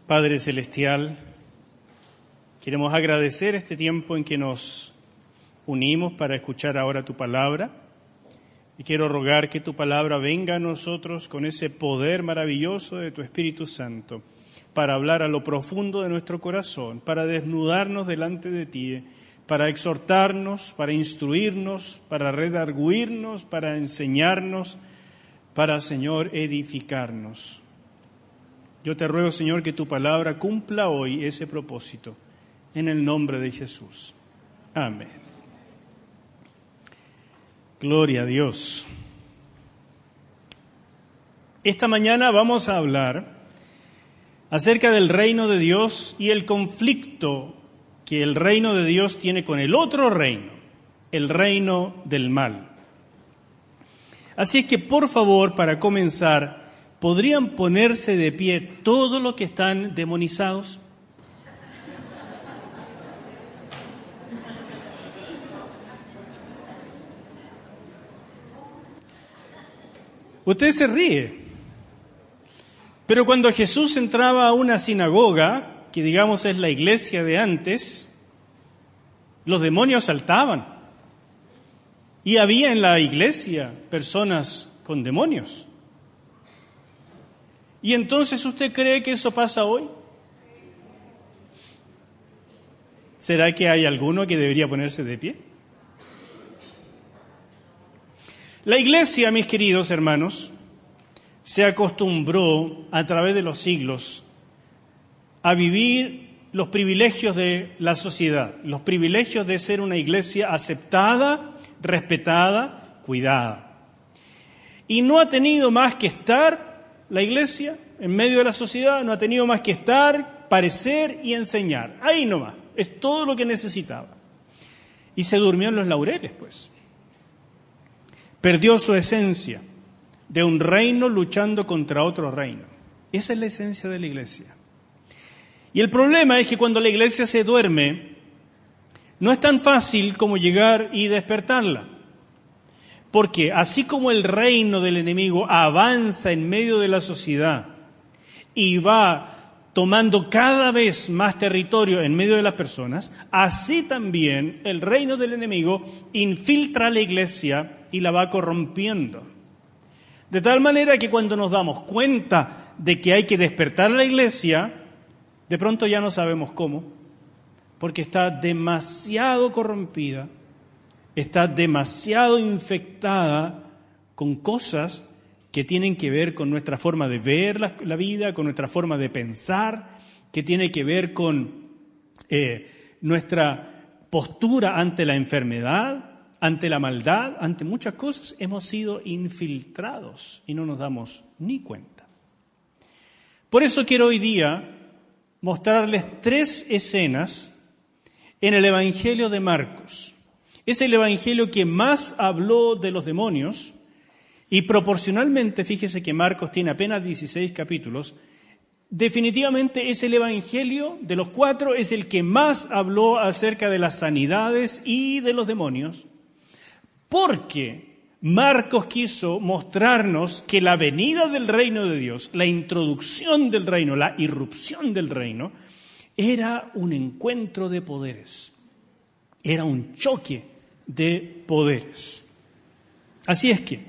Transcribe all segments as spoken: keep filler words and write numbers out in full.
Padre Celestial, queremos agradecer este tiempo en que nos unimos para escuchar ahora tu palabra y quiero rogar que tu palabra venga a nosotros con ese poder maravilloso de tu Espíritu Santo para hablar a lo profundo de nuestro corazón, para desnudarnos delante de ti, para exhortarnos, para instruirnos, para redarguirnos, para enseñarnos, para, Señor, edificarnos. Yo te ruego, Señor, que tu palabra cumpla hoy ese propósito, en el nombre de Jesús. Amén. Gloria a Dios. Esta mañana vamos a hablar acerca del reino de Dios y el conflicto que el reino de Dios tiene con el otro reino, el reino del mal. Así es que, por favor, para comenzar, ¿podrían ponerse de pie todos los que están demonizados? Usted se ríe, pero cuando Jesús entraba a una sinagoga, que digamos es la iglesia de antes, los demonios saltaban. Y había en la iglesia personas con demonios. ¿Y entonces usted cree que eso pasa hoy? ¿Será que hay alguno que debería ponerse de pie? La iglesia, mis queridos hermanos, se acostumbró a través de los siglos a vivir los privilegios de la sociedad, los privilegios de ser una iglesia aceptada, respetada, cuidada. Y no ha tenido más que estar la iglesia en medio de la sociedad, no ha tenido más que estar, parecer y enseñar. Ahí nomás, es todo lo que necesitaba. Y se durmió en los laureles, pues. Perdió su esencia de un reino luchando contra otro reino. Esa es la esencia de la iglesia. Y el problema es que cuando la iglesia se duerme, no es tan fácil como llegar y despertarla. Porque así como el reino del enemigo avanza en medio de la sociedad y va tomando cada vez más territorio en medio de las personas, así también el reino del enemigo infiltra a la iglesia y la va corrompiendo. De tal manera que cuando nos damos cuenta de que hay que despertar a la iglesia, de pronto ya no sabemos cómo, porque está demasiado corrompida, está demasiado infectada con cosas que tienen que ver con nuestra forma de ver la, la vida, con nuestra forma de pensar, que tiene que ver con eh, nuestra postura ante la enfermedad, ante la maldad, ante muchas cosas. Hemos sido infiltrados y no nos damos ni cuenta. Por eso quiero hoy día mostrarles tres escenas en el Evangelio de Marcos. Es el evangelio que más habló de los demonios y proporcionalmente, fíjese que Marcos tiene apenas dieciséis capítulos, definitivamente es el evangelio de los cuatro, es el que más habló acerca de las sanidades y de los demonios, porque Marcos quiso mostrarnos que la venida del reino de Dios, la introducción del reino, la irrupción del reino, era un encuentro de poderes, era un choque de poderes. Así es que,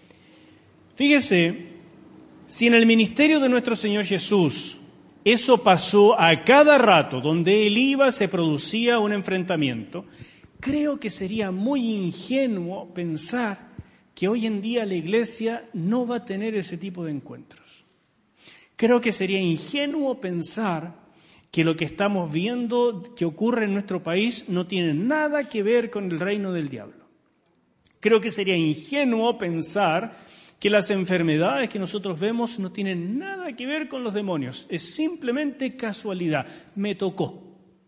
fíjese, si en el ministerio de nuestro Señor Jesús eso pasó a cada rato, donde Él iba se producía un enfrentamiento, creo que sería muy ingenuo pensar que hoy en día la iglesia no va a tener ese tipo de encuentros. Creo que sería ingenuo pensar que lo que estamos viendo que ocurre en nuestro país no tiene nada que ver con el reino del diablo. Creo que sería ingenuo pensar que las enfermedades que nosotros vemos no tienen nada que ver con los demonios. Es simplemente casualidad. Me tocó.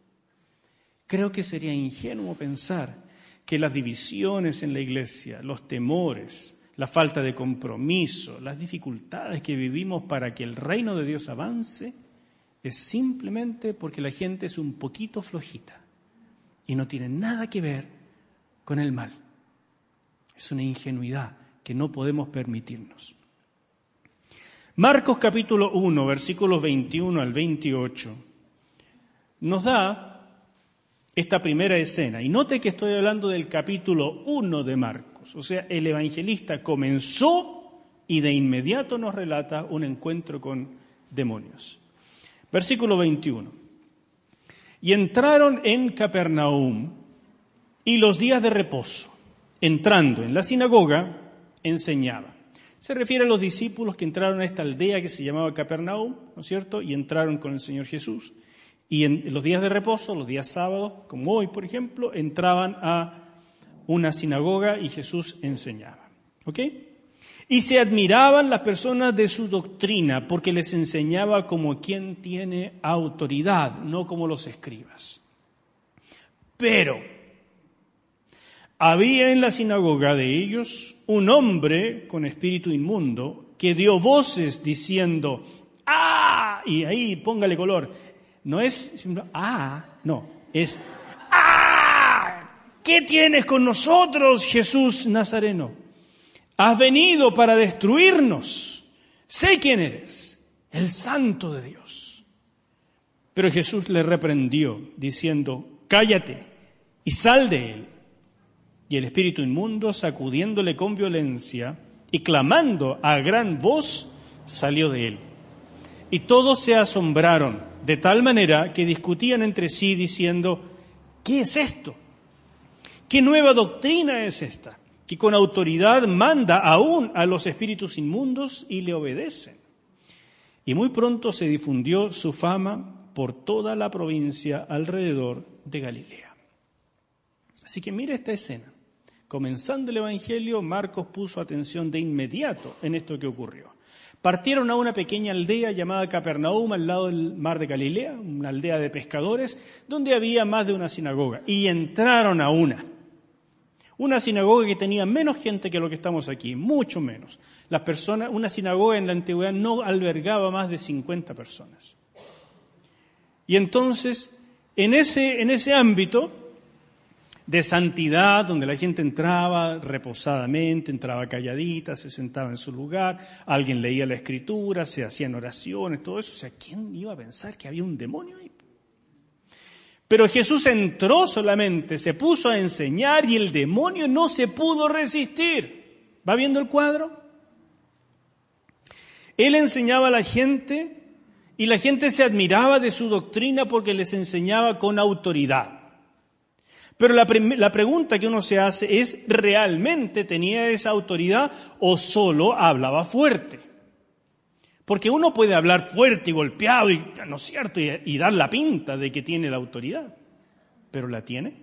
Creo que sería ingenuo pensar que las divisiones en la iglesia, los temores, la falta de compromiso, las dificultades que vivimos para que el reino de Dios avance, es simplemente porque la gente es un poquito flojita y no tiene nada que ver con el mal. Es una ingenuidad que no podemos permitirnos. Marcos capítulo uno, versículos veintiuno al veintiocho, nos da esta primera escena. Y note que estoy hablando del capítulo uno de Marcos. O sea, el evangelista comenzó y de inmediato nos relata un encuentro con demonios. Versículo veintiuno. Y entraron en Capernaum y los días de reposo, entrando en la sinagoga, enseñaba. Se refiere a los discípulos que entraron a esta aldea que se llamaba Capernaum, ¿no es cierto? Y entraron con el Señor Jesús. Y en los días de reposo, los días sábados, como hoy, por ejemplo, entraban a una sinagoga y Jesús enseñaba. ¿Ok? Y se admiraban las personas de su doctrina, porque les enseñaba como quien tiene autoridad, no como los escribas. Pero había en la sinagoga de ellos un hombre con espíritu inmundo que dio voces diciendo, ¡ah! Y ahí póngale color. No es, ¡ah! No, es, ¡ah! ¿Qué tienes con nosotros, Jesús Nazareno? Has venido para destruirnos. Sé quién eres, el Santo de Dios. Pero Jesús le reprendió, diciendo, cállate y sal de él. Y el espíritu inmundo, sacudiéndole con violencia y clamando a gran voz, salió de él. Y todos se asombraron, de tal manera que discutían entre sí, diciendo, ¿qué es esto? ¿Qué nueva doctrina es esta? Que con autoridad manda aún a los espíritus inmundos y le obedecen. Y muy pronto se difundió su fama por toda la provincia alrededor de Galilea. Así que mira esta escena. Comenzando el Evangelio, Marcos puso atención de inmediato en esto que ocurrió. Partieron a una pequeña aldea llamada Capernaum, al lado del mar de Galilea, una aldea de pescadores, donde había más de una sinagoga. Y entraron a una. Una sinagoga que tenía menos gente que lo que estamos aquí, mucho menos. Las personas, una sinagoga en la antigüedad no albergaba más de cincuenta personas. Y entonces, en ese, en ese ámbito de santidad, donde la gente entraba reposadamente, entraba calladita, se sentaba en su lugar, alguien leía la Escritura, se hacían oraciones, todo eso. O sea, ¿quién iba a pensar que había un demonio ahí? Pero Jesús entró solamente, se puso a enseñar y el demonio no se pudo resistir. ¿Va viendo el cuadro? Él enseñaba a la gente y la gente se admiraba de su doctrina porque les enseñaba con autoridad. Pero la, pre- la pregunta que uno se hace es, ¿realmente tenía esa autoridad o solo hablaba fuerte? Porque uno puede hablar fuerte y golpeado, y, ¿no es cierto? Y, y dar la pinta de que tiene la autoridad. ¿Pero la tiene?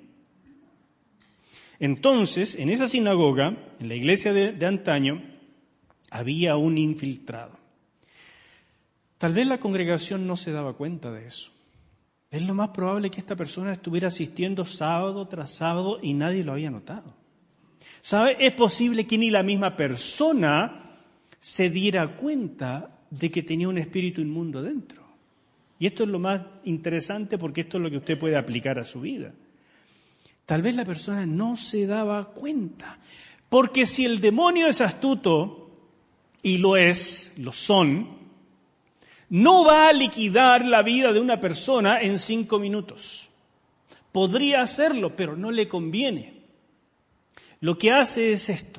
Entonces, en esa sinagoga, en la iglesia de, de antaño, había un infiltrado. Tal vez la congregación no se daba cuenta de eso. Es lo más probable que esta persona estuviera asistiendo sábado tras sábado y nadie lo había notado. ¿Sabe? Es posible que ni la misma persona se diera cuenta de que tenía un espíritu inmundo dentro. Y esto es lo más interesante porque esto es lo que usted puede aplicar a su vida. Tal vez la persona no se daba cuenta, porque si el demonio es astuto, y lo es, lo son, no va a liquidar la vida de una persona en cinco minutos. Podría hacerlo, pero no le conviene. Lo que hace es esto.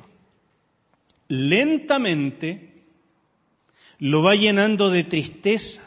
Lentamente lo va llenando de tristeza.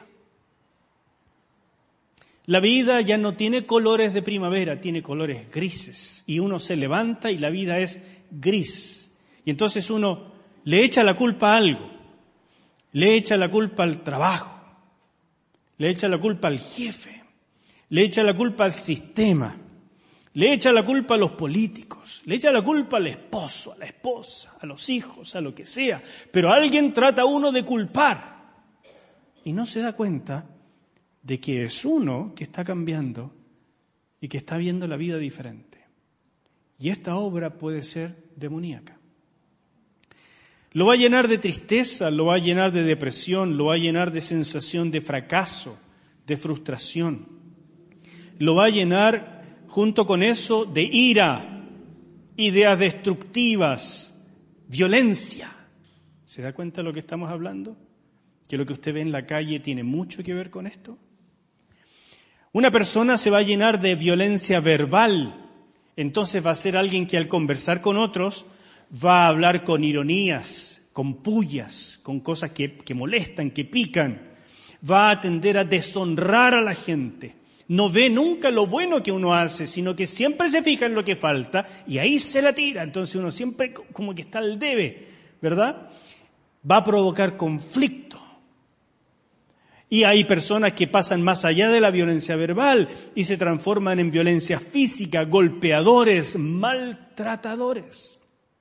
La vida ya no tiene colores de primavera, tiene colores grises. Y uno se levanta y la vida es gris. Y entonces uno le echa la culpa a algo. Le echa la culpa al trabajo. Le echa la culpa al jefe. Le echa la culpa al sistema. Le echa la culpa a los políticos. Le echa la culpa al esposo, a la esposa, a los hijos, a lo que sea. Pero alguien trata a uno de culpar. Y no se da cuenta de que es uno que está cambiando y que está viendo la vida diferente. Y esta obra puede ser demoníaca. Lo va a llenar de tristeza, lo va a llenar de depresión, lo va a llenar de sensación de fracaso, de frustración. Lo va a llenar, junto con eso, de ira, ideas destructivas, violencia. ¿Se da cuenta de lo que estamos hablando? que lo que usted ve en la calle tiene mucho que ver con esto? Una persona se va a llenar de violencia verbal, entonces va a ser alguien que al conversar con otros va a hablar con ironías, con pullas, con cosas que, que molestan, que pican. Va a tender a deshonrar a la gente. No ve nunca lo bueno que uno hace, sino que siempre se fija en lo que falta y ahí se la tira. Entonces uno siempre como que está al debe, ¿verdad? Va a provocar conflicto. Y hay personas que pasan más allá de la violencia verbal y se transforman en violencia física, golpeadores, maltratadores.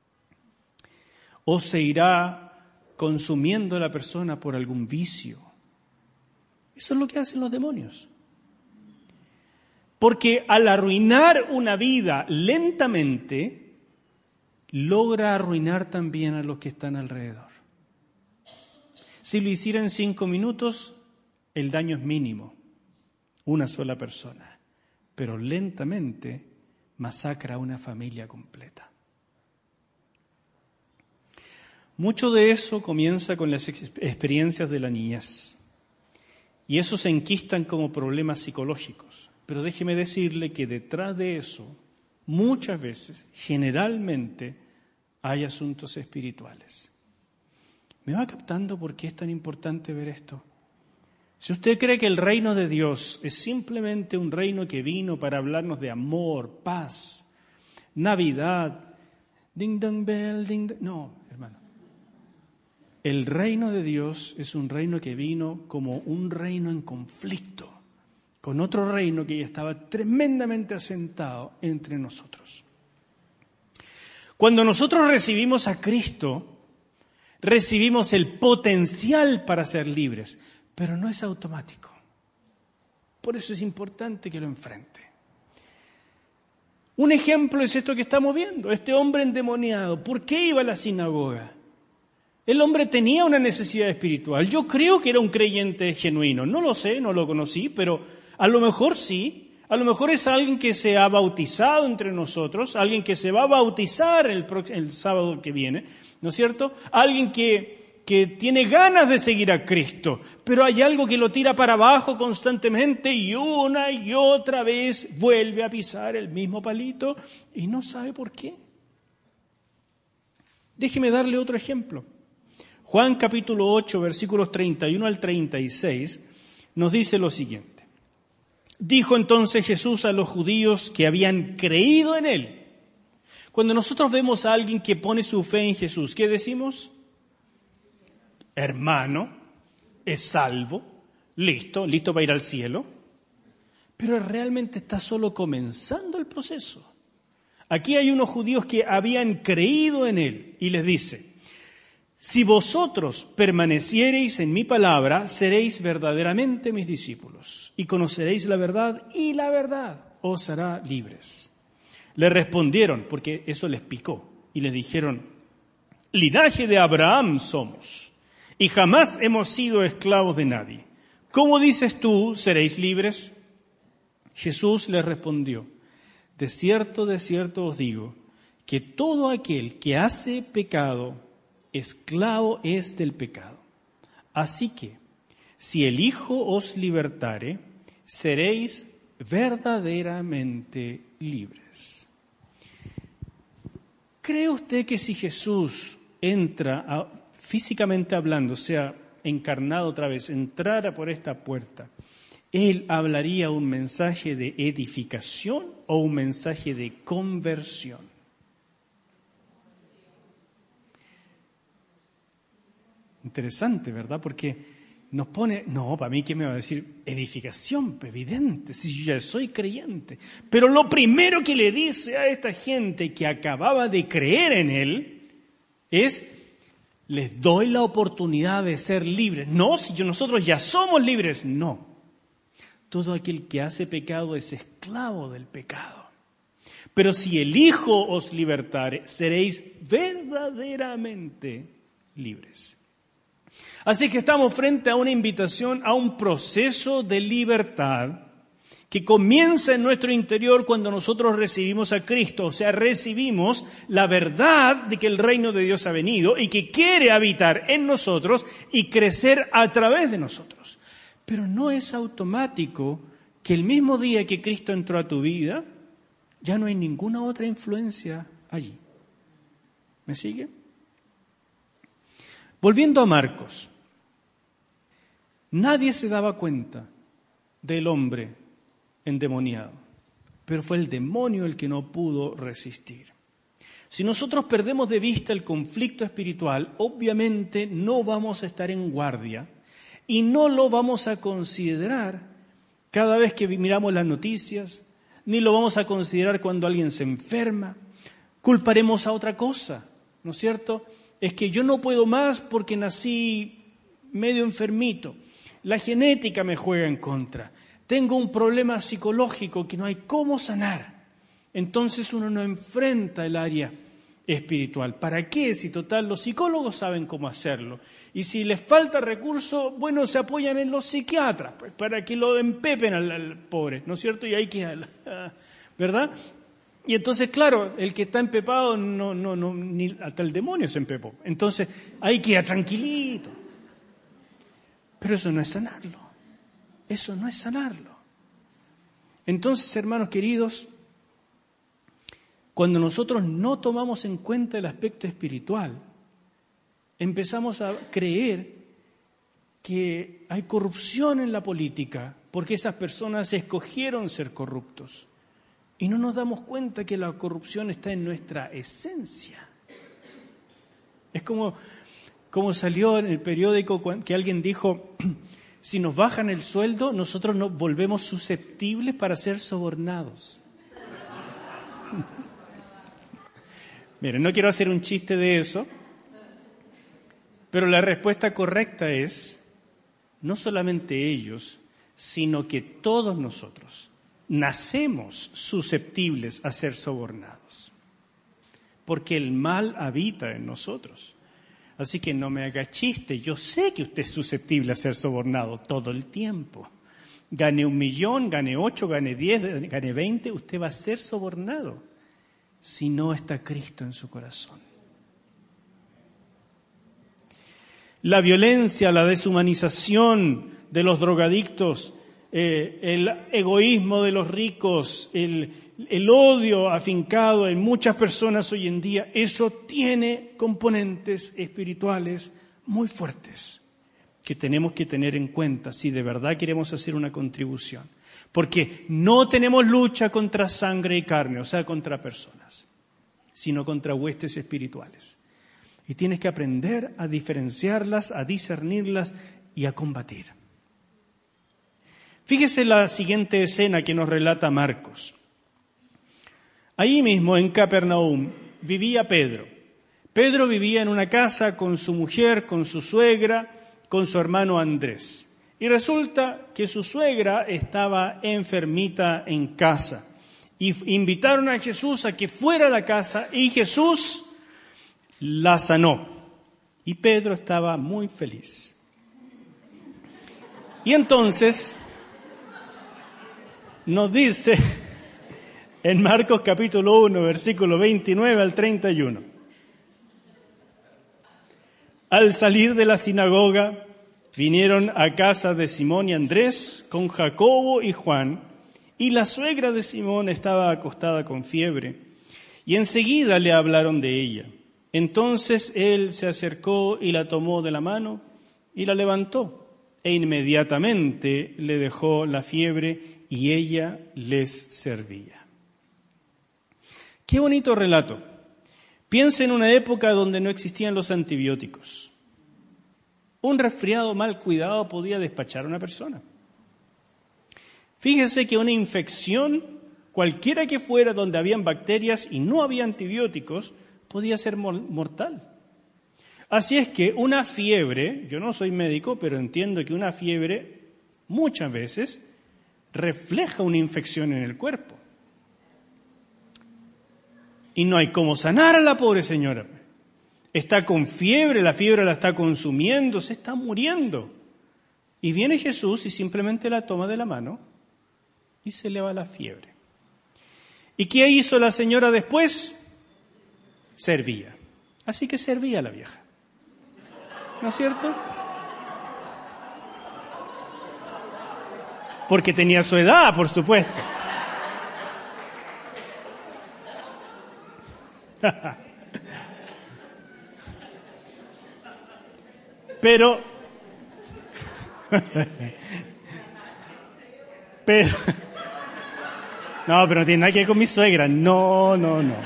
O se irá consumiendo a la persona por algún vicio. Eso es lo que hacen los demonios. Porque al arruinar una vida lentamente, logra arruinar también a los que están alrededor. Si lo hiciera en cinco minutos, el daño es mínimo, una sola persona, pero lentamente masacra a una familia completa. Mucho de eso comienza con las experiencias de la niñez, y eso se enquistan como problemas psicológicos. Pero déjeme decirle que detrás de eso, muchas veces, generalmente, hay asuntos espirituales. ¿Me va captando por qué es tan importante ver esto? Si usted cree que el reino de Dios es simplemente un reino que vino para hablarnos de amor, paz, Navidad, ding dong bell, ding dong... No, hermano. El reino de Dios es un reino que vino como un reino en conflicto con otro reino que ya estaba tremendamente asentado entre nosotros. Cuando nosotros recibimos a Cristo, recibimos el potencial para ser libres, pero no es automático. Por eso es importante que lo enfrente. Un ejemplo es esto que estamos viendo, este hombre endemoniado. ¿Por qué iba a la sinagoga? El hombre tenía una necesidad espiritual. Yo creo que era un creyente genuino. No lo sé, no lo conocí, pero a lo mejor sí. A lo mejor es alguien que se ha bautizado entre nosotros, alguien que se va a bautizar el, el sábado que viene, ¿no es cierto? Alguien que, que tiene ganas de seguir a Cristo, pero hay algo que lo tira para abajo constantemente y una y otra vez vuelve a pisar el mismo palito y no sabe por qué. Déjeme darle otro ejemplo. Juan capítulo ocho, versículos treinta y uno al treinta y seis, nos dice lo siguiente. Dijo entonces Jesús a los judíos que habían creído en Él. Cuando nosotros vemos a alguien que pone su fe en Jesús, ¿qué decimos? Hermano, es salvo, listo, listo para ir al cielo. Pero realmente está solo comenzando el proceso. Aquí hay unos judíos que habían creído en Él y les dice: si vosotros permaneciereis en mi palabra, seréis verdaderamente mis discípulos, y conoceréis la verdad, y la verdad os hará libres. Le respondieron, porque eso les picó, y les dijeron: linaje de Abraham somos, y jamás hemos sido esclavos de nadie. ¿Cómo dices tú, seréis libres? Jesús les respondió: de cierto, de cierto os digo, que todo aquel que hace pecado, esclavo es del pecado. Así que, si el Hijo os libertare, seréis verdaderamente libres. ¿Cree usted que si Jesús entra, a, físicamente hablando, o sea, encarnado otra vez, entrara por esta puerta, Él hablaría un mensaje de edificación o un mensaje de conversión? Interesante, ¿verdad? Porque nos pone, no, para mí, ¿qué me va a decir? Edificación, evidente, si yo ya soy creyente. Pero lo primero que le dice a esta gente que acababa de creer en Él es: les doy la oportunidad de ser libres. No, si yo, nosotros ya somos libres, no. Todo aquel que hace pecado es esclavo del pecado. Pero si el Hijo os libertare, seréis verdaderamente libres. Así que estamos frente a una invitación a un proceso de libertad que comienza en nuestro interior cuando nosotros recibimos a Cristo, o sea, recibimos la verdad de que el reino de Dios ha venido y que quiere habitar en nosotros y crecer a través de nosotros. Pero no es automático que el mismo día que Cristo entró a tu vida, ya no hay ninguna otra influencia allí. ¿Me sigue? Volviendo a Marcos, nadie se daba cuenta del hombre endemoniado, pero fue el demonio el que no pudo resistir. Si nosotros perdemos de vista el conflicto espiritual, obviamente no vamos a estar en guardia y no lo vamos a considerar cada vez que miramos las noticias, ni lo vamos a considerar cuando alguien se enferma. Culparemos a otra cosa, ¿no es cierto? Es que yo no puedo más porque nací medio enfermito. La genética me juega en contra. Tengo un problema psicológico que no hay cómo sanar. Entonces uno no enfrenta el área espiritual. ¿Para qué? Si total los psicólogos saben cómo hacerlo. Y si les falta recurso, bueno, se apoyan en los psiquiatras, pues para que lo empepen al, al pobre, ¿no es cierto? Y ahí queda, ¿verdad? Y entonces, claro, el que está empepado, no, no, no, ni hasta el demonio se empepó. Entonces, ahí queda tranquilito. Pero eso no es sanarlo. Eso no es sanarlo. Entonces, hermanos queridos, cuando nosotros no tomamos en cuenta el aspecto espiritual, empezamos a creer que hay corrupción en la política porque esas personas escogieron ser corruptos. Y no nos damos cuenta que la corrupción está en nuestra esencia. Es como, como salió en el periódico que alguien dijo, si nos bajan el sueldo, nosotros nos volvemos susceptibles para ser sobornados. Miren, no quiero hacer un chiste de eso, pero la respuesta correcta es, no solamente ellos, sino que todos nosotros nacemos susceptibles a ser sobornados, porque el mal habita en nosotros. Así que no me haga chiste, yo sé que usted es susceptible a ser sobornado todo el tiempo. Gane un millón, gane ocho, gane diez, gane veinte, usted va a ser sobornado si no está Cristo en su corazón. La violencia, la deshumanización de los drogadictos, eh, el egoísmo de los ricos, el, el odio afincado en muchas personas hoy en día, eso tiene componentes espirituales muy fuertes que tenemos que tener en cuenta si de verdad queremos hacer una contribución. Porque no tenemos lucha contra sangre y carne, o sea, contra personas, sino contra huestes espirituales. Y tienes que aprender a diferenciarlas, a discernirlas y a combatir. Fíjese la siguiente escena que nos relata Marcos. Ahí mismo, en Capernaum, vivía Pedro. Pedro vivía en una casa con su mujer, con su suegra, con su hermano Andrés. Y resulta que su suegra estaba enfermita en casa. Y invitaron a Jesús a que fuera a la casa y Jesús la sanó. Y Pedro estaba muy feliz. Y entonces nos dice en Marcos capítulo uno, versículo veintinueve al treinta y uno. Al salir de la sinagoga, vinieron a casa de Simón y Andrés con Jacobo y Juan, y la suegra de Simón estaba acostada con fiebre, y enseguida le hablaron de ella. Entonces él se acercó y la tomó de la mano y la levantó, e inmediatamente le dejó la fiebre y ella les servía. Qué bonito relato. Piensa en una época donde no existían los antibióticos. Un resfriado mal cuidado podía despachar a una persona. Fíjese que una infección, cualquiera que fuera donde habían bacterias y no había antibióticos, podía ser mortal. Así es que una fiebre, yo no soy médico, pero entiendo que una fiebre muchas veces refleja una infección en el cuerpo. Y no hay cómo sanar a la pobre señora. Está con fiebre, la fiebre la está consumiendo, se está muriendo. Y viene Jesús y simplemente la toma de la mano y se le va la fiebre. ¿Y qué hizo la señora después? Servía. Así que servía a la vieja. ¿No es cierto? Porque tenía su edad, por supuesto. Pero, pero, no, pero no tiene nada que ver con mi suegra. No, no, no.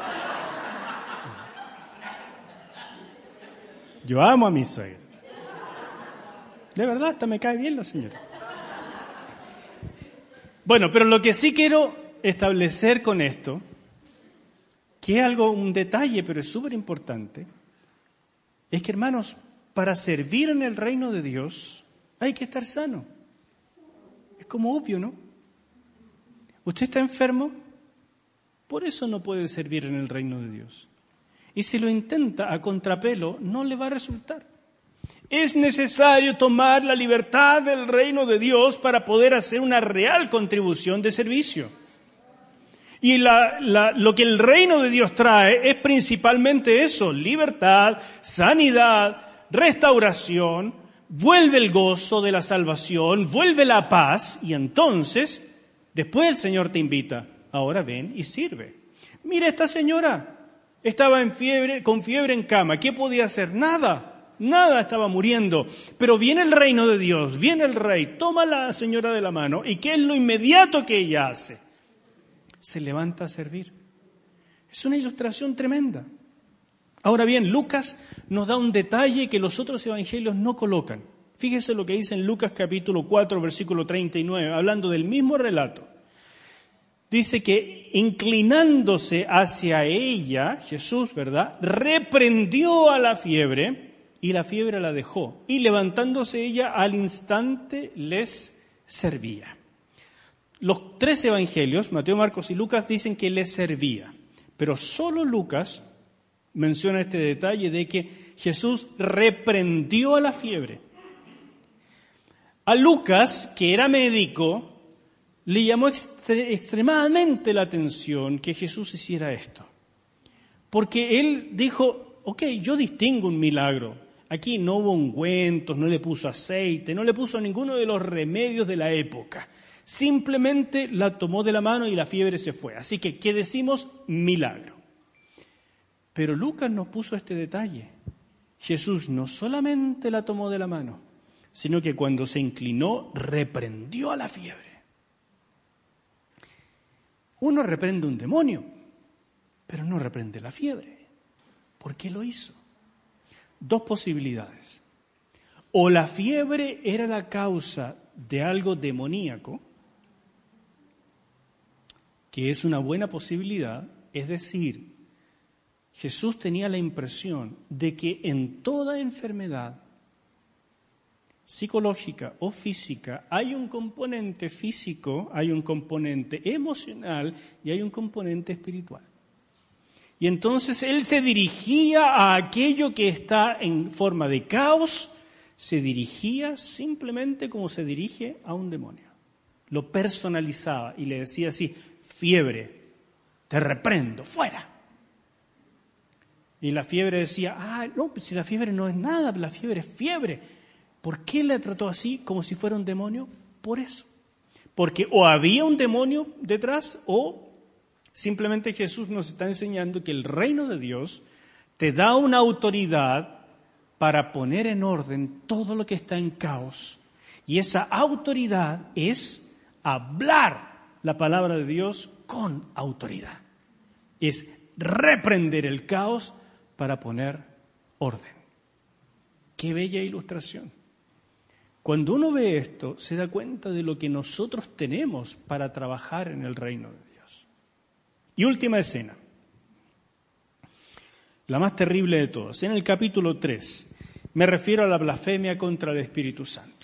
Yo amo a mi suegra. De verdad, hasta me cae bien la señora. Bueno, pero lo que sí quiero establecer con esto, que es algo, un detalle, pero es súper importante, es que, hermanos, para servir en el reino de Dios hay que estar sano. Es como obvio, ¿no? ¿Usted está enfermo? Por eso no puede servir en el reino de Dios. Y si lo intenta a contrapelo, no le va a resultar. Es necesario tomar la libertad del reino de Dios para poder hacer una real contribución de servicio. Y la, la, lo que el reino de Dios trae es principalmente eso: libertad, sanidad, restauración, vuelve el gozo de la salvación, vuelve la paz, y entonces, después el Señor te invita, ahora ven y sirve. Mira, esta señora estaba en fiebre, con fiebre en cama, ¿qué podía hacer? Nada. Nada, estaba muriendo. Pero viene el reino de Dios, viene el rey, toma a la señora de la mano, ¿y qué es lo inmediato que ella hace? Se levanta a servir. Es una ilustración tremenda. Ahora bien, Lucas nos da un detalle que los otros evangelios no colocan. Fíjese lo que dice en Lucas capítulo cuatro, versículo treinta y nueve, hablando del mismo relato. Dice que inclinándose hacia ella, Jesús, ¿verdad?, reprendió a la fiebre, y la fiebre la dejó, y levantándose ella al instante les servía. Los tres evangelios, Mateo, Marcos y Lucas, dicen que les servía, pero solo Lucas menciona este detalle de que Jesús reprendió a la fiebre. A Lucas, que era médico, le llamó extre- extremadamente la atención que Jesús hiciera esto, porque él dijo, ok, yo distingo un milagro. Aquí no hubo ungüentos, no le puso aceite, no le puso ninguno de los remedios de la época. Simplemente la tomó de la mano y la fiebre se fue. Así que, ¿qué decimos? Milagro. Pero Lucas nos puso este detalle. Jesús no solamente la tomó de la mano, sino que cuando se inclinó, reprendió a la fiebre. Uno reprende un demonio, pero no reprende la fiebre. ¿Por qué lo hizo? Dos posibilidades. O la fiebre era la causa de algo demoníaco, que es una buena posibilidad, es decir, Jesús tenía la impresión de que en toda enfermedad psicológica o física hay un componente físico, hay un componente emocional y hay un componente espiritual. Y entonces él se dirigía a aquello que está en forma de caos, se dirigía simplemente como se dirige a un demonio. Lo personalizaba y le decía así, fiebre, te reprendo, fuera. Y la fiebre decía, ah, no, pues si la fiebre no es nada, la fiebre es fiebre. ¿Por qué la trató así, como si fuera un demonio? Por eso. Porque o había un demonio detrás o simplemente Jesús nos está enseñando que el reino de Dios te da una autoridad para poner en orden todo lo que está en caos. Y esa autoridad es hablar la palabra de Dios con autoridad. Es reprender el caos para poner orden. ¡Qué bella ilustración! Cuando uno ve esto, se da cuenta de lo que nosotros tenemos para trabajar en el reino de Dios. Y última escena, la más terrible de todas. En el capítulo tres, me refiero a la blasfemia contra el Espíritu Santo.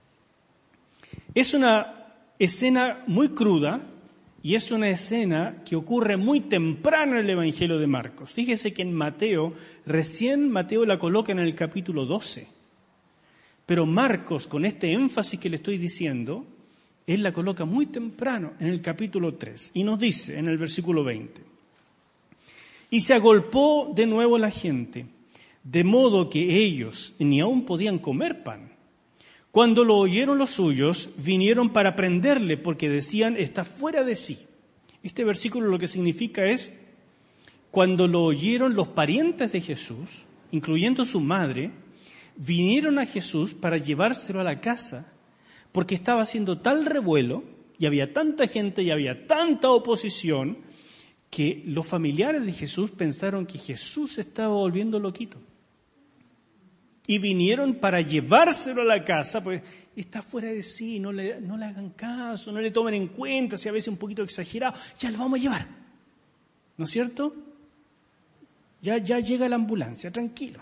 Es una escena muy cruda y es una escena que ocurre muy temprano en el Evangelio de Marcos. Fíjese que en Mateo, recién Mateo la coloca en el capítulo doce. Pero Marcos, con este énfasis que le estoy diciendo, Él la coloca muy temprano en el capítulo tres y nos dice en el versículo veinte: y se agolpó de nuevo la gente, de modo que ellos ni aún podían comer pan. Cuando lo oyeron los suyos, vinieron para prenderle, porque decían, está fuera de sí. Este versículo lo que significa es, cuando lo oyeron los parientes de Jesús, incluyendo su madre, vinieron a Jesús para llevárselo a la casa, porque estaba haciendo tal revuelo, y había tanta gente y había tanta oposición, que los familiares de Jesús pensaron que Jesús se estaba volviendo loquito. Y vinieron para llevárselo a la casa, pues está fuera de sí, no le, no le hagan caso, no le tomen en cuenta, si a veces un poquito exagerado, ya lo vamos a llevar. ¿No es cierto? Ya, ya llega la ambulancia, tranquilo.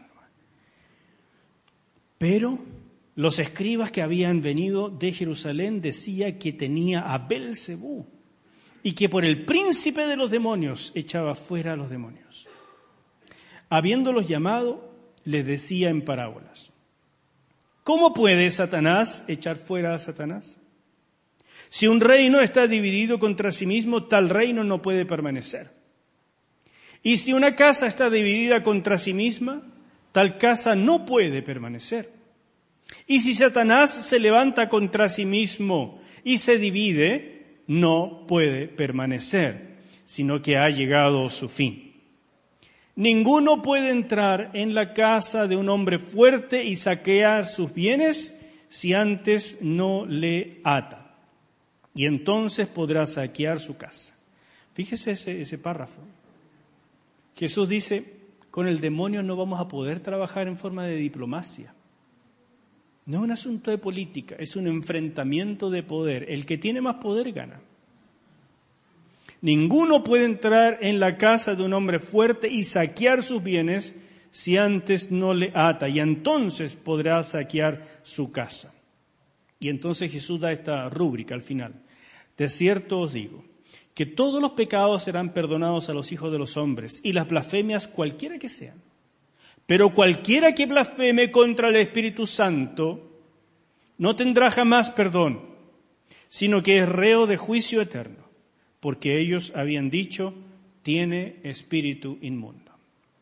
Pero los escribas que habían venido de Jerusalén decían que tenía a Belcebú y que por el príncipe de los demonios echaba fuera a los demonios. Habiéndolos llamado, les decía en parábolas: ¿cómo puede Satanás echar fuera a Satanás? Si un reino está dividido contra sí mismo, tal reino no puede permanecer. Y si una casa está dividida contra sí misma, tal casa no puede permanecer. Y si Satanás se levanta contra sí mismo y se divide, no puede permanecer, sino que ha llegado su fin. Ninguno puede entrar en la casa de un hombre fuerte y saquear sus bienes si antes no le ata, y entonces podrá saquear su casa. Fíjese ese, ese párrafo. Jesús dice, con el demonio no vamos a poder trabajar en forma de diplomacia. No es un asunto de política, es un enfrentamiento de poder. El que tiene más poder gana. Ninguno puede entrar en la casa de un hombre fuerte y saquear sus bienes si antes no le ata, y entonces podrá saquear su casa. Y entonces Jesús da esta rúbrica al final. De cierto os digo, que todos los pecados serán perdonados a los hijos de los hombres, y las blasfemias cualquiera que sean. Pero cualquiera que blasfeme contra el Espíritu Santo no tendrá jamás perdón, sino que es reo de juicio eterno. Porque ellos habían dicho, tiene espíritu inmundo.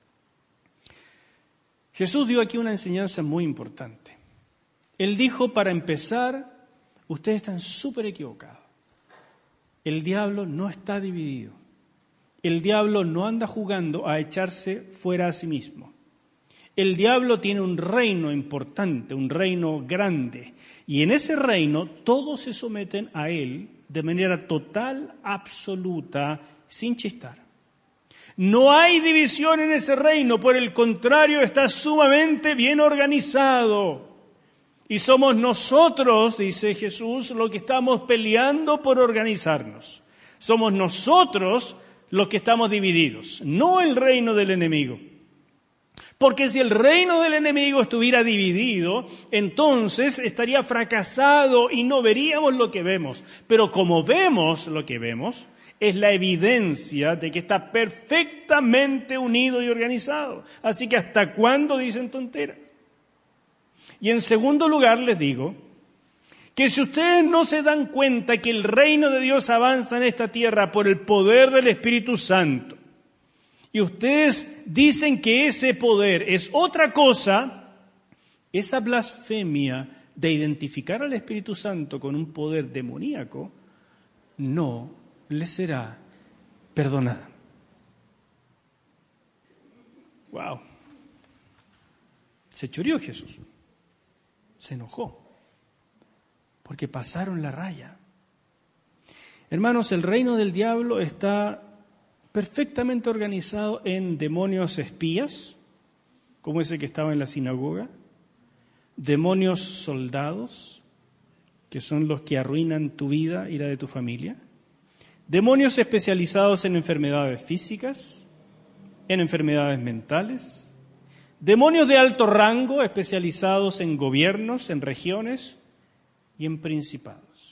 Jesús dio aquí una enseñanza muy importante. Él dijo, para empezar, ustedes están súper equivocados. El diablo no está dividido. El diablo no anda jugando a echarse fuera a sí mismo. El diablo tiene un reino importante, un reino grande. Y en ese reino todos se someten a él de manera total, absoluta, sin chistar. No hay división en ese reino, por el contrario, está sumamente bien organizado. Y somos nosotros, dice Jesús, los que estamos peleando por organizarnos. Somos nosotros los que estamos divididos, no el reino del enemigo. Porque si el reino del enemigo estuviera dividido, entonces estaría fracasado y no veríamos lo que vemos. Pero como vemos lo que vemos, es la evidencia de que está perfectamente unido y organizado. Así que ¿hasta cuándo dicen tonteras? Y en segundo lugar les digo que si ustedes no se dan cuenta que el reino de Dios avanza en esta tierra por el poder del Espíritu Santo, y ustedes dicen que ese poder es otra cosa, esa blasfemia de identificar al Espíritu Santo con un poder demoníaco no les será perdonada. Wow. Se choreó Jesús. Se enojó. Porque pasaron la raya. Hermanos, el reino del diablo está perfectamente organizado en demonios espías, como ese que estaba en la sinagoga, demonios soldados, que son los que arruinan tu vida y la de tu familia, demonios especializados en enfermedades físicas, en enfermedades mentales, demonios de alto rango especializados en gobiernos, en regiones y en principados.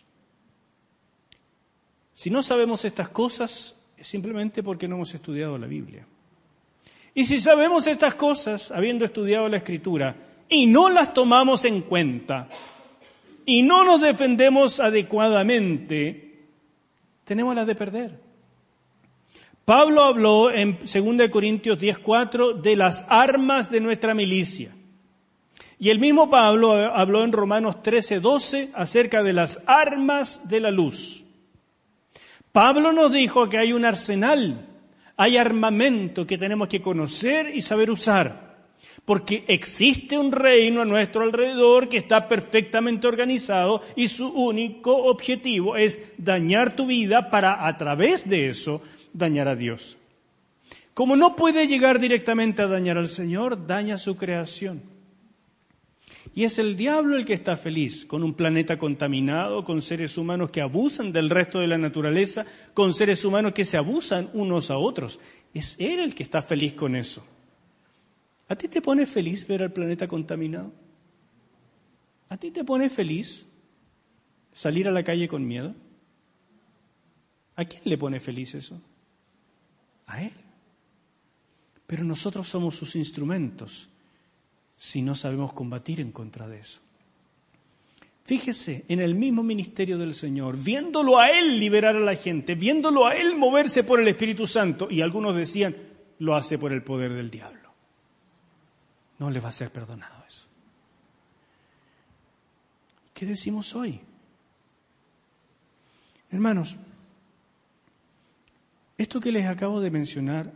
Si no sabemos estas cosas, es simplemente porque no hemos estudiado la Biblia. Y si sabemos estas cosas, habiendo estudiado la Escritura, y no las tomamos en cuenta, y no nos defendemos adecuadamente, tenemos la de perder. Pablo habló en segunda Corintios diez cuatro de las armas de nuestra milicia. Y el mismo Pablo habló en Romanos trece doce acerca de las armas de la luz. Pablo nos dijo que hay un arsenal, hay armamento que tenemos que conocer y saber usar, porque existe un reino a nuestro alrededor que está perfectamente organizado y su único objetivo es dañar tu vida para, a través de eso, dañar a Dios. Como no puede llegar directamente a dañar al Señor, daña su creación. Y es el diablo el que está feliz con un planeta contaminado, con seres humanos que abusan del resto de la naturaleza, con seres humanos que se abusan unos a otros. Es él el que está feliz con eso. ¿A ti te pone feliz ver al planeta contaminado? ¿A ti te pone feliz salir a la calle con miedo? ¿A quién le pone feliz eso? A él. Pero nosotros somos sus instrumentos si no sabemos combatir en contra de eso. Fíjese, en el mismo ministerio del Señor, viéndolo a Él liberar a la gente, viéndolo a Él moverse por el Espíritu Santo, y algunos decían, lo hace por el poder del diablo. No le va a ser perdonado eso. ¿Qué decimos hoy? Hermanos, esto que les acabo de mencionar,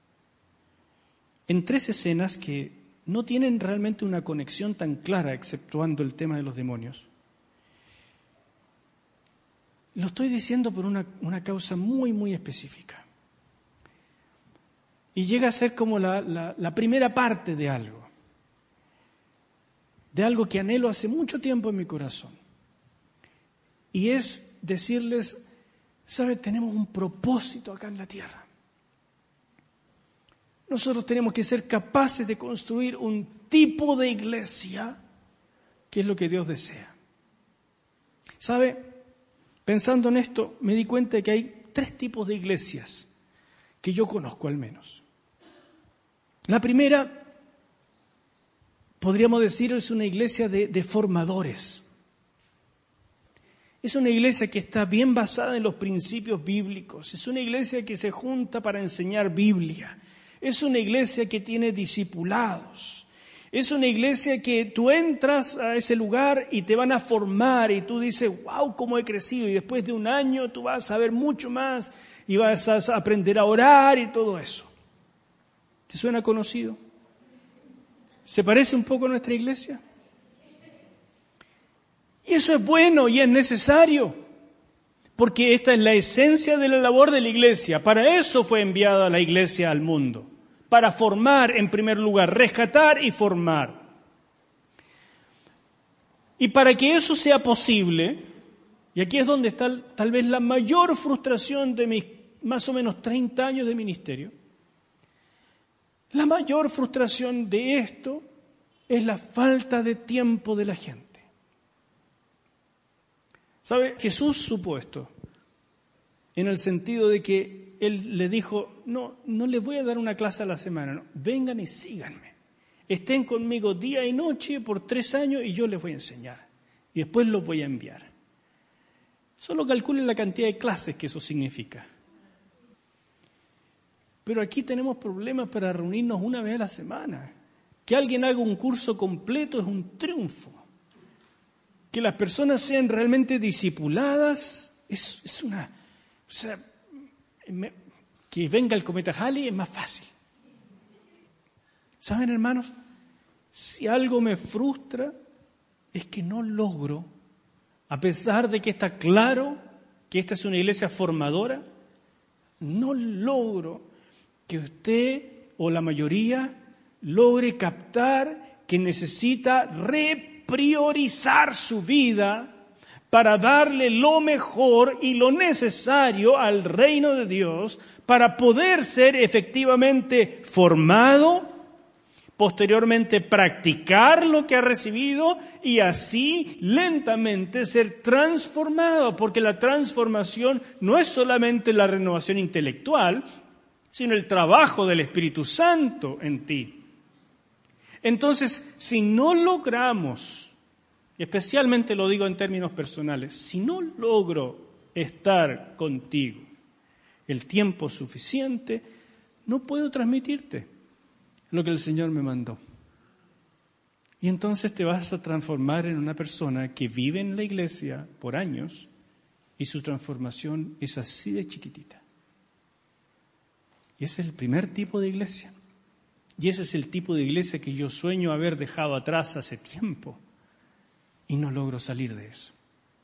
en tres escenas que no tienen realmente una conexión tan clara, exceptuando el tema de los demonios. Lo estoy diciendo por una, una causa muy, muy específica. Y llega a ser como la, la, la primera parte de algo. De algo que anhelo hace mucho tiempo en mi corazón. Y es decirles, ¿sabe? Tenemos un propósito acá en la tierra. Nosotros tenemos que ser capaces de construir un tipo de iglesia que es lo que Dios desea. ¿Sabe? Pensando en esto, me di cuenta de que hay tres tipos de iglesias que yo conozco al menos. La primera, podríamos decir, es una iglesia de, de formadores. Es una iglesia que está bien basada en los principios bíblicos. Es una iglesia que se junta para enseñar Biblia. Es una iglesia que tiene discipulados. Es una iglesia que tú entras a ese lugar y te van a formar y tú dices, wow, cómo he crecido. Y después de un año tú vas a saber mucho más y vas a aprender a orar y todo eso. ¿Te suena conocido? ¿Se parece un poco a nuestra iglesia? Y eso es bueno y es necesario, porque esta es la esencia de la labor de la iglesia. Para eso fue enviada la iglesia al mundo. Para formar en primer lugar, rescatar y formar. Y para que eso sea posible, y aquí es donde está tal vez la mayor frustración de mis más o menos treinta años de ministerio, la mayor frustración de esto es la falta de tiempo de la gente. ¿Sabe? Jesús supo esto, en el sentido de que Él le dijo, no, no les voy a dar una clase a la semana, no, vengan y síganme. Estén conmigo día y noche por tres años y yo les voy a enseñar. Y después los voy a enviar. Solo calculen la cantidad de clases que eso significa. Pero aquí tenemos problemas para reunirnos una vez a la semana. Que alguien haga un curso completo es un triunfo. Que las personas sean realmente discipuladas es, es una... O sea, me, que venga el cometa Halley es más fácil. ¿Saben, hermanos? Si algo me frustra es que no logro, a pesar de que está claro que esta es una iglesia formadora, no logro que usted o la mayoría logre captar que necesita repriorizar su vida para darle lo mejor y lo necesario al reino de Dios para poder ser efectivamente formado, posteriormente practicar lo que ha recibido y así lentamente ser transformado, porque la transformación no es solamente la renovación intelectual, sino el trabajo del Espíritu Santo en ti. Entonces, si no logramos especialmente lo digo en términos personales, si no logro estar contigo el tiempo suficiente, no puedo transmitirte lo que el Señor me mandó. Y entonces te vas a transformar en una persona que vive en la iglesia por años y su transformación es así de chiquitita. Y ese es el primer tipo de iglesia. Y ese es el tipo de iglesia que yo sueño haber dejado atrás hace tiempo y no logro salir de eso.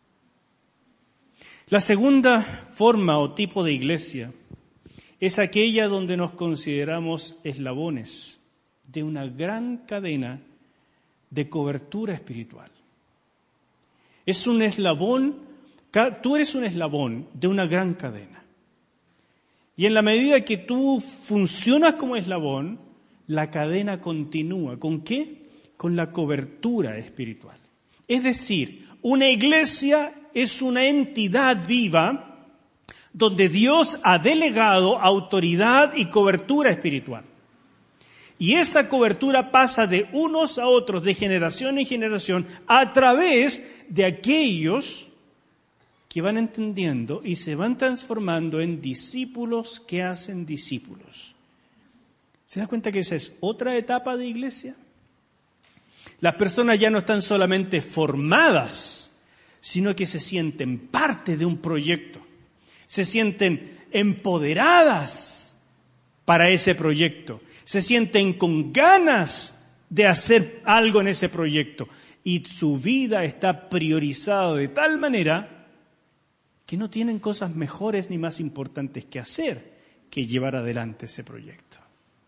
La segunda forma o tipo de iglesia es aquella donde nos consideramos eslabones de una gran cadena de cobertura espiritual. Es un eslabón, tú eres un eslabón de una gran cadena. Y en la medida que tú funcionas como eslabón, la cadena continúa. ¿Con qué? Con la cobertura espiritual. Es decir, una iglesia es una entidad viva donde Dios ha delegado autoridad y cobertura espiritual. Y esa cobertura pasa de unos a otros, de generación en generación, a través de aquellos que van entendiendo y se van transformando en discípulos que hacen discípulos. ¿Se da cuenta que esa es otra etapa de iglesia? Las personas ya no están solamente formadas, sino que se sienten parte de un proyecto. Se sienten empoderadas para ese proyecto. Se sienten con ganas de hacer algo en ese proyecto. Y su vida está priorizada de tal manera que no tienen cosas mejores ni más importantes que hacer que llevar adelante ese proyecto.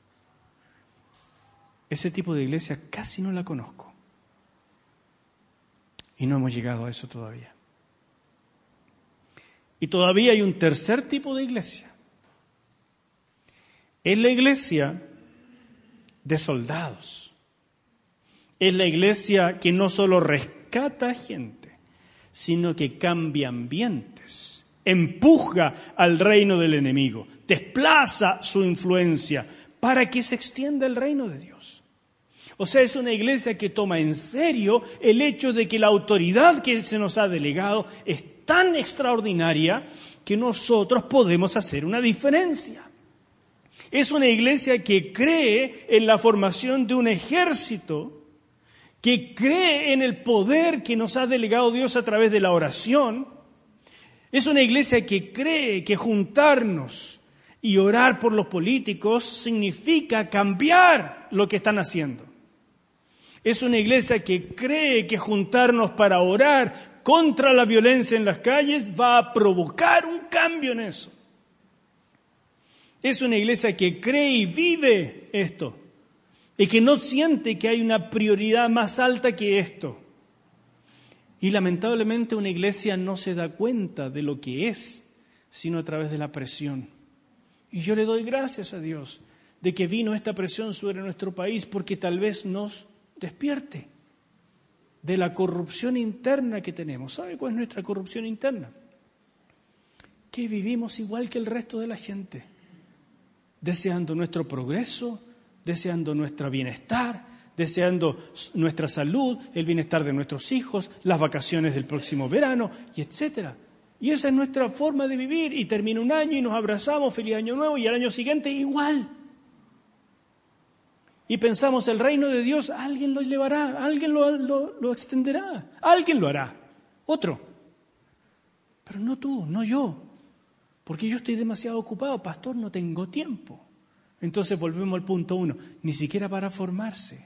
Ese tipo de iglesia casi no la conozco. Y no hemos llegado a eso todavía. Y todavía hay un tercer tipo de iglesia. Es la iglesia de soldados. Es la iglesia que no solo rescata gente, sino que cambia ambientes, empuja al reino del enemigo, desplaza su influencia para que se extienda el reino de Dios. O sea, es una iglesia que toma en serio el hecho de que la autoridad que se nos ha delegado es tan extraordinaria que nosotros podemos hacer una diferencia. Es una iglesia que cree en la formación de un ejército, que cree en el poder que nos ha delegado Dios a través de la oración. Es una iglesia que cree que juntarnos y orar por los políticos significa cambiar lo que están haciendo. Es una iglesia que cree que juntarnos para orar contra la violencia en las calles va a provocar un cambio en eso. Es una iglesia que cree y vive esto y que no siente que hay una prioridad más alta que esto. Y lamentablemente una iglesia no se da cuenta de lo que es, sino a través de la presión. Y yo le doy gracias a Dios de que vino esta presión sobre nuestro país porque tal vez nos despierte de la corrupción interna que tenemos. ¿Sabe cuál es nuestra corrupción interna? Que vivimos igual que el resto de la gente, deseando nuestro progreso, deseando nuestro bienestar, deseando nuestra salud, el bienestar de nuestros hijos, las vacaciones del próximo verano, y etcétera. Y esa es nuestra forma de vivir, y termina un año y nos abrazamos, feliz año nuevo, y al año siguiente igual. Y pensamos, el reino de Dios, alguien lo llevará, alguien lo, lo, lo extenderá, alguien lo hará, otro. Pero no tú, no yo, porque yo estoy demasiado ocupado, pastor, no tengo tiempo. Entonces volvemos al punto uno, ni siquiera para formarse.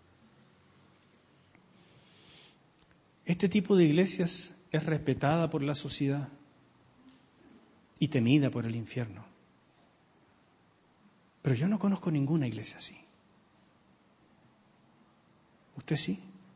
Este tipo de iglesias es respetada por la sociedad y temida por el infierno. Pero yo no conozco ninguna iglesia así. ¿Usted sí?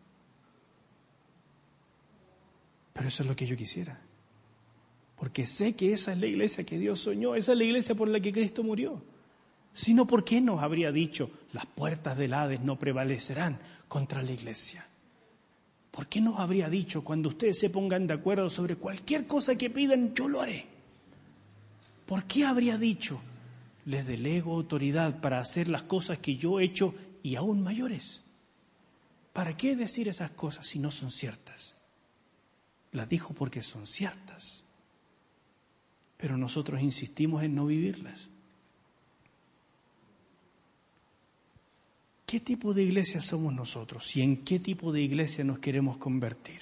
Pero eso es lo que yo quisiera. Porque sé que esa es la iglesia que Dios soñó, esa es la iglesia por la que Cristo murió. Si no, ¿por qué nos habría dicho, las puertas del Hades no prevalecerán contra la iglesia? ¿Por qué nos habría dicho, cuando ustedes se pongan de acuerdo sobre cualquier cosa que pidan, yo lo haré? ¿Por qué habría dicho, les delego autoridad para hacer las cosas que yo he hecho y aún mayores? ¿Para qué decir esas cosas si no son ciertas? Las dijo porque son ciertas. Pero nosotros insistimos en no vivirlas. ¿Qué tipo de iglesia somos nosotros y en qué tipo de iglesia nos queremos convertir?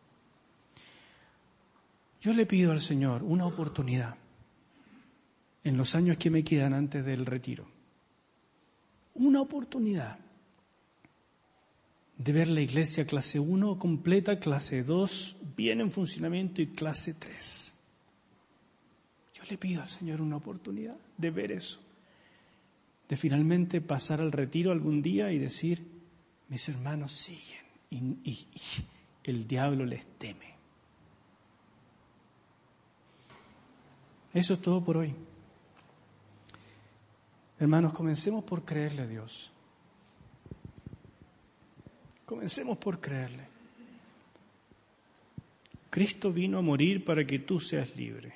Yo le pido al Señor una oportunidad en los años que me quedan antes del retiro. Una oportunidad de ver la iglesia clase uno completa, clase dos bien en funcionamiento y clase tres. Yo le pido al Señor una oportunidad de ver eso, de finalmente pasar al retiro algún día y decir, mis hermanos siguen y, y, y el diablo les teme. Eso es todo por hoy. Hermanos, comencemos por creerle a Dios. Comencemos por creerle. Cristo vino a morir para que tú seas libre.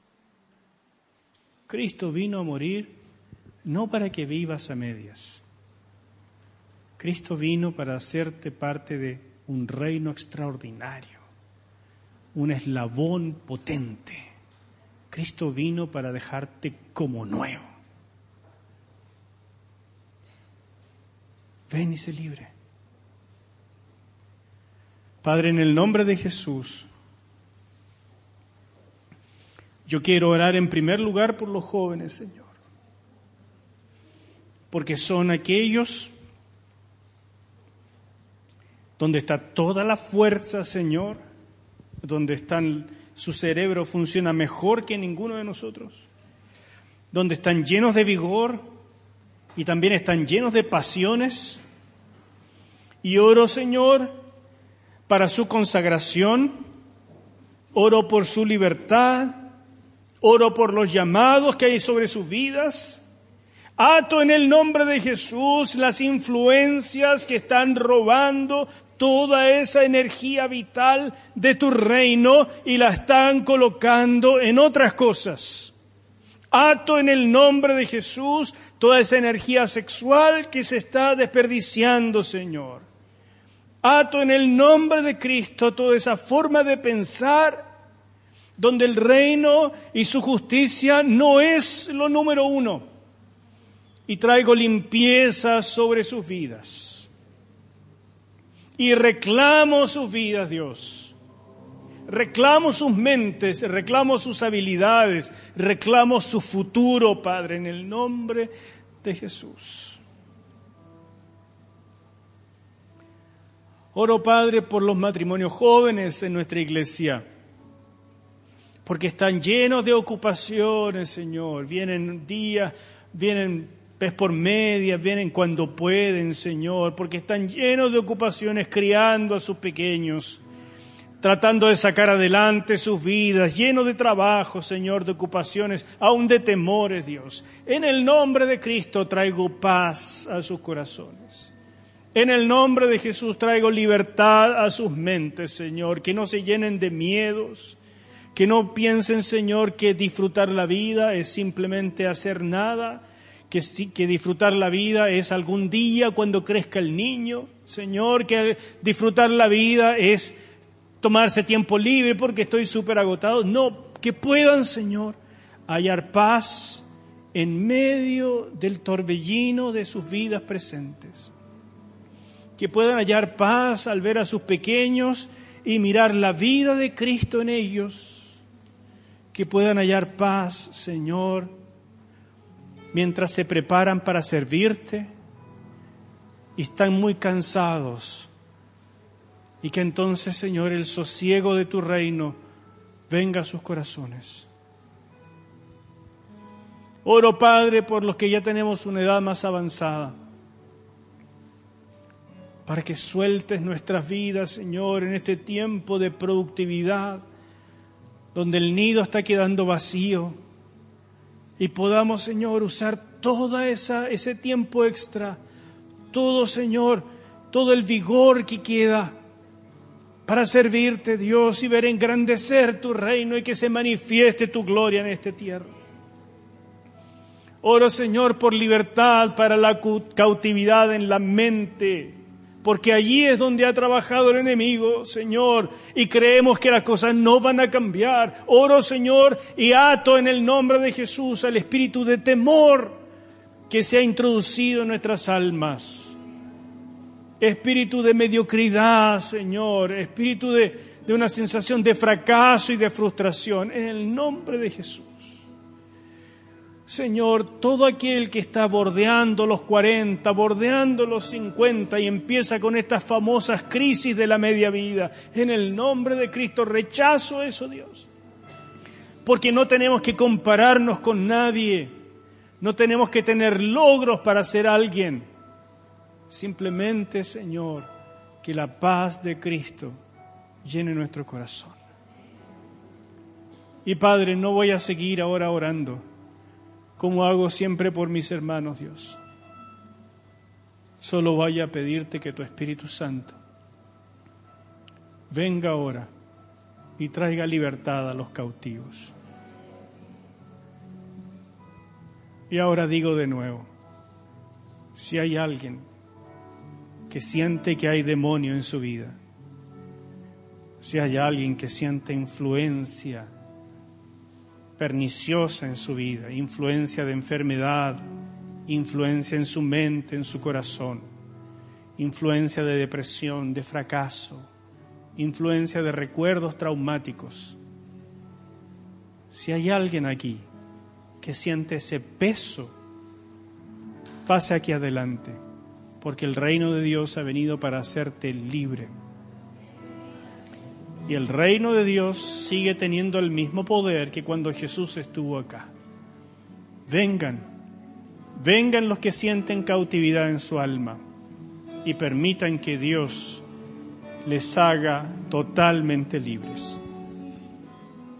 Cristo vino a morir no para que vivas a medias. Cristo vino para hacerte parte de un reino extraordinario, un eslabón potente. Cristo vino para dejarte como nuevo. Ven y sé libre. Padre, en el nombre de Jesús, yo quiero orar en primer lugar por los jóvenes, Señor, porque son aquellos donde está toda la fuerza, Señor, donde están, su cerebro funciona mejor que ninguno de nosotros, donde están llenos de vigor y también están llenos de pasiones. Y oro, Señor, para su consagración, oro por su libertad, oro por los llamados que hay sobre sus vidas. Ato en el nombre de Jesús las influencias que están robando toda esa energía vital de tu reino y la están colocando en otras cosas. Ato en el nombre de Jesús toda esa energía sexual que se está desperdiciando, Señor. Ato en el nombre de Cristo toda esa forma de pensar donde el reino y su justicia no es lo número uno. Y traigo limpieza sobre sus vidas. Y reclamo sus vidas, Dios. Reclamo sus mentes, reclamo sus habilidades, reclamo su futuro, Padre, en el nombre de Jesús. Oro, Padre, por los matrimonios jóvenes en nuestra iglesia, porque están llenos de ocupaciones, Señor. Vienen días, vienen vez por media, vienen cuando pueden, Señor, porque están llenos de ocupaciones criando a sus pequeños, tratando de sacar adelante sus vidas, llenos de trabajo, Señor, de ocupaciones, aún de temores, Dios. En el nombre de Cristo traigo paz a sus corazones. En el nombre de Jesús traigo libertad a sus mentes, Señor, que no se llenen de miedos, que no piensen, Señor, que disfrutar la vida es simplemente hacer nada, que, que disfrutar la vida es algún día cuando crezca el niño, Señor, que disfrutar la vida es tomarse tiempo libre porque estoy súper agotado. No, que puedan, Señor, hallar paz en medio del torbellino de sus vidas presentes. Que puedan hallar paz al ver a sus pequeños y mirar la vida de Cristo en ellos. Que puedan hallar paz, Señor, mientras se preparan para servirte y están muy cansados. Y que entonces, Señor, el sosiego de tu reino venga a sus corazones. Oro, Padre, por los que ya tenemos una edad más avanzada, para que sueltes nuestras vidas, Señor, en este tiempo de productividad, donde el nido está quedando vacío, y podamos, Señor, usar toda esa ese tiempo extra, todo, Señor, todo el vigor que queda para servirte, Dios, y ver engrandecer tu reino y que se manifieste tu gloria en esta tierra. Oro, Señor, por libertad para la cautividad en la mente, porque allí es donde ha trabajado el enemigo, Señor, y creemos que las cosas no van a cambiar. Oro, Señor, y ato en el nombre de Jesús al espíritu de temor que se ha introducido en nuestras almas. Espíritu de mediocridad, Señor, espíritu de, de una sensación de fracaso y de frustración, en el nombre de Jesús. Señor, todo aquel que está bordeando los cuarenta, bordeando los cincuenta y empieza con estas famosas crisis de la media vida, en el nombre de Cristo rechazo eso, Dios. Porque no tenemos que compararnos con nadie, no tenemos que tener logros para ser alguien. Simplemente, Señor, que la paz de Cristo llene nuestro corazón. Y Padre, no voy a seguir ahora orando como hago siempre por mis hermanos, Dios. Solo voy a pedirte que tu Espíritu Santo venga ahora y traiga libertad a los cautivos. Y ahora digo de nuevo, si hay alguien que siente que hay demonio en su vida, si hay alguien que siente influencia perniciosa en su vida, influencia de enfermedad, influencia en su mente, en su corazón, influencia de depresión, de fracaso, influencia de recuerdos traumáticos. Si hay alguien aquí que siente ese peso, pase aquí adelante, porque el reino de Dios ha venido para hacerte libre. Y el reino de Dios sigue teniendo el mismo poder que cuando Jesús estuvo acá. Vengan, vengan los que sienten cautividad en su alma y permitan que Dios les haga totalmente libres.